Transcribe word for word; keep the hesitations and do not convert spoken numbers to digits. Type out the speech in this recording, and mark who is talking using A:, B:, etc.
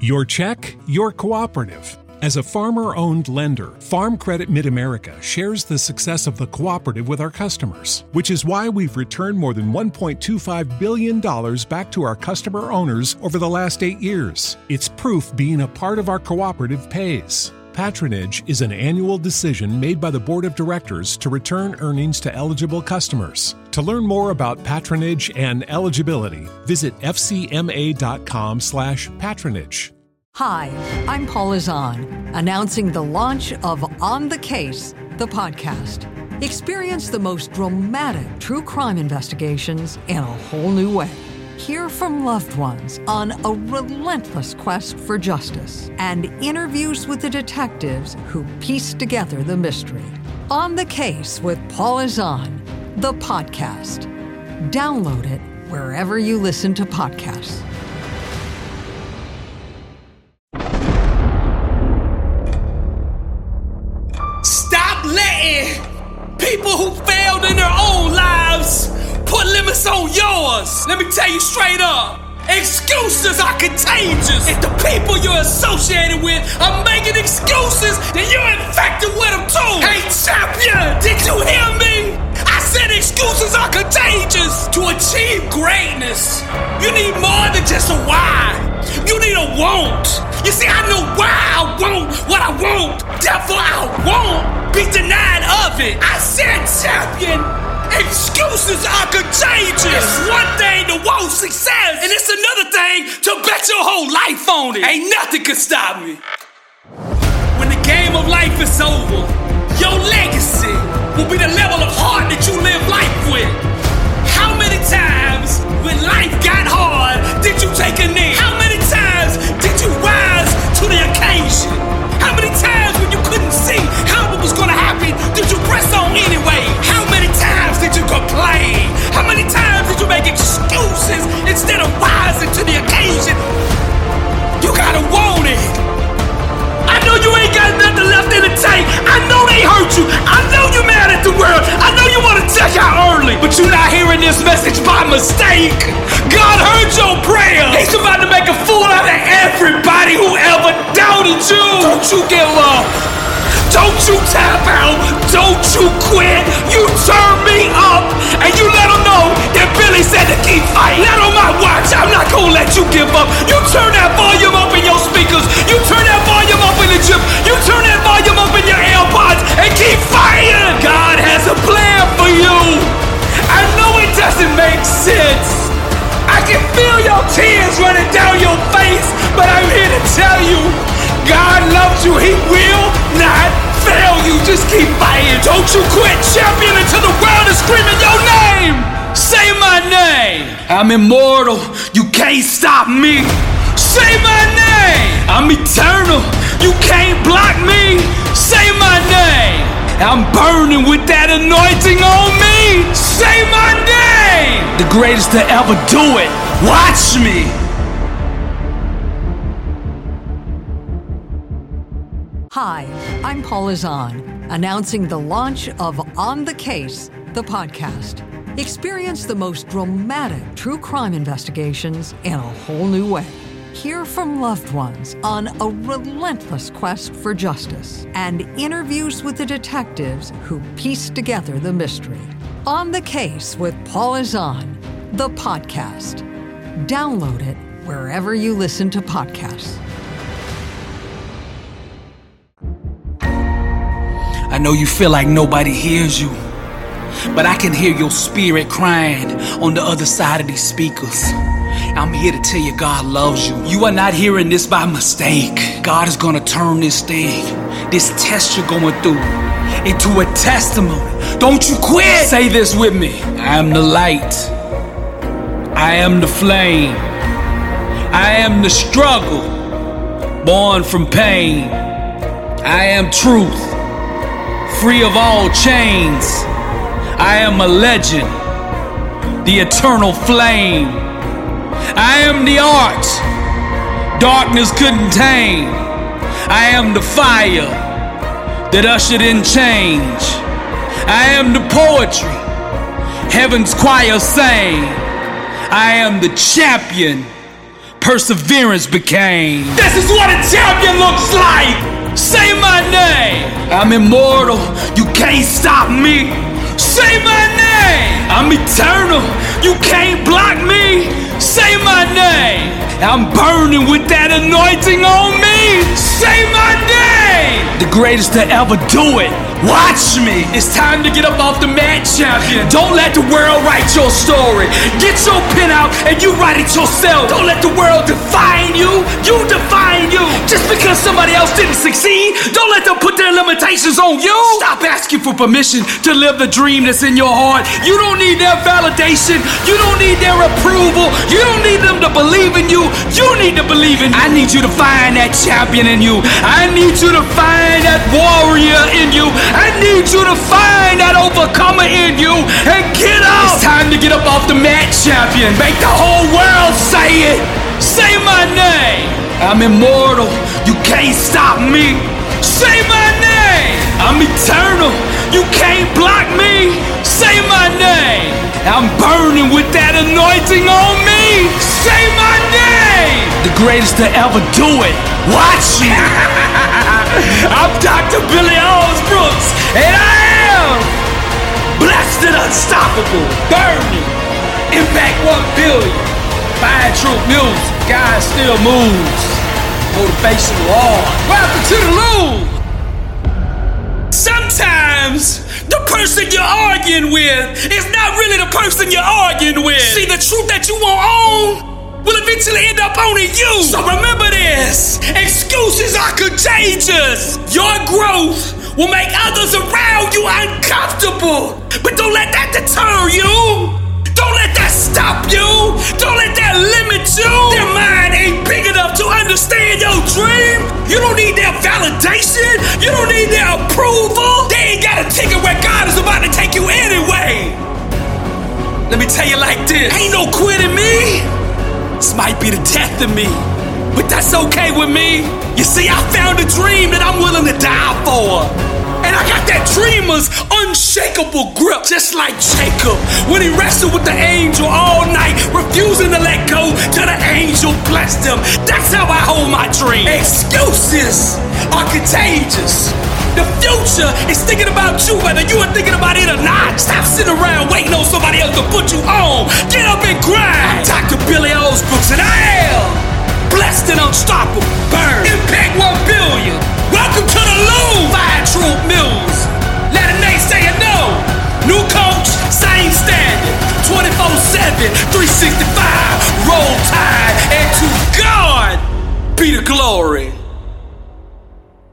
A: Your check, your cooperative. As a farmer-owned lender, Farm Credit Mid-America shares the success of the cooperative with our customers, which is why we've returned more than one point two five billion dollars back to our customer owners over the last eight years. It's proof being a part of our cooperative pays. Patronage is an annual decision made by the Board of Directors to return earnings to eligible customers. To learn more about patronage and eligibility, visit f c m a dot com slash patronage.
B: Hi, I'm Paula Zahn, announcing the launch of On the Case, the podcast. Experience the most dramatic true crime investigations in a whole new way. Hear from loved ones on a relentless quest for justice and interviews with the detectives who pieced together the mystery. On the Case with Paula Zahn, the podcast. Download it wherever you listen to podcasts.
C: Stop letting people who failed in their own lives put limits on yours. Let me tell you straight up. Excuses are contagious. If the people you're associated with are making excuses, then you're infected with them too. Hey, champion, did you hear me? I said excuses are contagious. To achieve greatness, you need more than just a why. You need a want. You see, I know why I want what I want. Therefore, I won't be denied of it. I said, champion, excuses are contagious. It's one thing to want success, and it's another thing to bet your whole life on it. Ain't nothing can stop me. When the game of life is over, your legacy will be the level of heart that you live life with. How many times when life got hard did you take a knee? How many times did you rise to the occasion? How many times when you couldn't see how it was gonna happen did you press on anyway? How many times did you complain? How many times did you make excuses instead of rising to the occasion? You gotta want it. I know you ain't got nothing left in the tank. I know they hurt you. I know you're mad at the world. I know you want to check out early, but you're not hearing this message by mistake. God heard your prayer. He's about to make a fool out of everybody who ever doubted you. Don't you give up. Don't you tap out. Don't you quit. You turn me up, and you let them know that Billy said to keep fighting. Not on my watch. I'm not gonna let you give up. You turn that volume up in your speakers. You turn that volume up in the gym. You turn that volume up in your AirPods and keep fighting. God has a plan for you. I know it doesn't make sense. I can feel your tears running down your face, but I'm here to tell you, God loves you. He will not fail you. Just keep fighting. Don't you quit. Champion until the world is screaming your name. Say my name. I'm immortal. You can't stop me. Say my name. I'm eternal. You can't block me. Say my name. I'm burning with that anointing on me. Say my name. The greatest to ever do it. Watch me.
B: Hi, I'm Paula Zahn, announcing the launch of On the Case, the podcast. Experience the most dramatic true crime investigations in a whole new way. Hear from loved ones on a relentless quest for justice and interviews with the detectives who pieced together the mystery. On the Case with Paula Zahn, the podcast. Download it wherever you listen to podcasts.
C: I know you feel like nobody hears you, but I can hear your spirit crying on the other side of these speakers. I'm here to tell you God loves you. You are not hearing this by mistake. God is gonna turn this thing, this test you're going through, into a testimony. Don't you quit. Say this with me. I am the light. I am the flame. I am the struggle, born from pain. I am truth, free of all chains. I am a legend, the eternal flame. I am the art darkness couldn't tame. I am the fire that ushered in change. I am the poetry heaven's choir sang. I am the champion perseverance became. This is what a champion looks like. Say my name. I'm immortal. You can't stop me. Say my name. I'm eternal. You can't block me. Say my name. I'm burning with that anointing on me. Say my name. The greatest to ever do it. Watch me. It's time to get up off the mat, champion. Don't let the world write your story. Get your pen out and you write it yourself. Don't let the world define you. You define you. Just because somebody else didn't succeed, don't let them put their limitations on you. Stop asking for permission to live the dream that's in your heart. You don't need their validation. You don't need their approval. You don't need them to believe in you. You need to believe in you. I need you to find that champion in you. I need you to find that warrior in you. I need you to find that overcomer in you and get up. It's time to get up off the mat, champion. Make the whole world say it. Say my name. I'm immortal. You can't stop me. Say my name. I'm eternal. You can't block me. Say my name. I'm burning with that anointing on me. Say my name. The greatest to ever do it. Watch me. I'm Doctor Billy Osbrooks, and I am blessed and unstoppable. Burning. Impact one billion. Fine Troop Music. God still moves. Motivational hard. Welcome to the loop. Sometimes the person you're arguing with is not really the person you're arguing with. See, the truth that you won't own will eventually end up owning you. So remember this. Excuses are contagious. Your growth will make others around you uncomfortable. But don't let that deter you. Don't let that stop you. Don't let that limit you. Their mind ain't big enough to understand your dream. You don't need their validation. You don't need their approval. They ain't got a ticket where God is about to take you anyway. Let me tell you like this. Ain't no quitting me. This might be the death of me, but that's okay with me. You see, I found a dream that I'm willing to die for. And I got that dreamer's unshakable grip, just like Jacob when he wrestled with the angel all night, refusing to let go till the angel blessed him. That's how I hold my dream. Excuses are contagious. The future is thinking about you, whether you are thinking about it or not. Stop sitting around waiting on somebody else to put you on. Get up and grind. I'm Doctor Billy Osbrooks, and I am blessed and unstoppable. Burn. Impact one billion. Welcome to the loop. Fire Troop Mills. Let a naysayer know. New coach, same standard. twenty-four seven, three sixty-five. Roll Tide, and to God be the glory.